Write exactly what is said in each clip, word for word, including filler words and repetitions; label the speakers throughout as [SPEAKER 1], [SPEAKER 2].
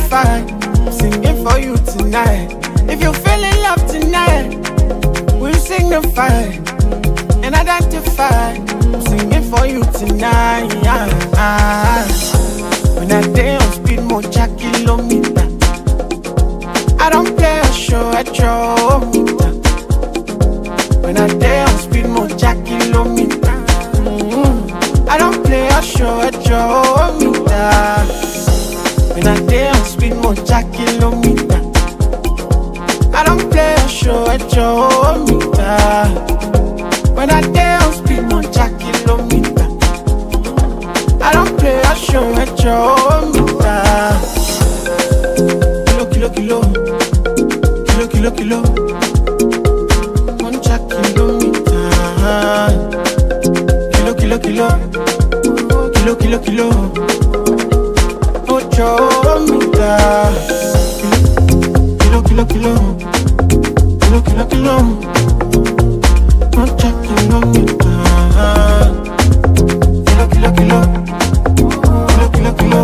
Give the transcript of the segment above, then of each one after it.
[SPEAKER 1] identify. I'm singing for you tonight. If you feel in love tonight, we'll signify and identify. I'm singing for you tonight. When I day on speed, more jack kilometer. I don't play a show at your meter. When I day on speed, more jack kilometer. Mm-hmm. I don't play a show at your meter. When I day on speed, more jack kilometer. I don't play a show at your meter. When I day on speed, more jack kilometer. I don't play a show at your meter. Kilo, kilo, kilo. Kilo, kilo, kilo. One jack kilometer. Kilo, kilo, kilo. Kilo, kilo, kilo. Ocho meter. Kilo, kilo, kilo. Kilo, kilo, kilo. One jack kilometer. Kilo, kilo, kilo. Kilo, kilo, kilo.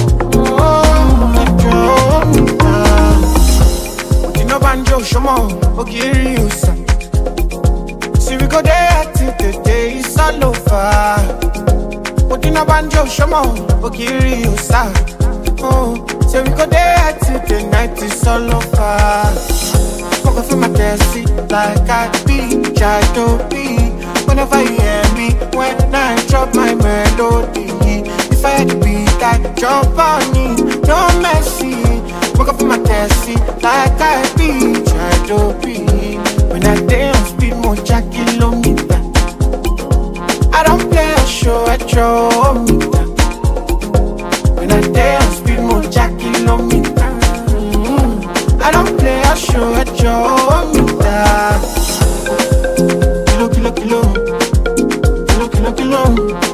[SPEAKER 1] Ocho meter. Otino banjo shomo, ogiri usa. See we go there till the day is all over. Otino banjo shomo, ogiri usa. Oh, say we go there till the night is all over. Fuck off in my taxi like I be, try to be. Whenever you hear me, when I drop my melody, if I had to beat, I jump on it, no mercy. Fuck off in my taxi like I be, try to be. When I day on speed, more jack kilometer. I don't play a show at your meter. When I day on speed, more jack kilometer. Mm-hmm. I don't play a show at your meter. Kilo, kilo, kilo. Kilo, kilo, kilo.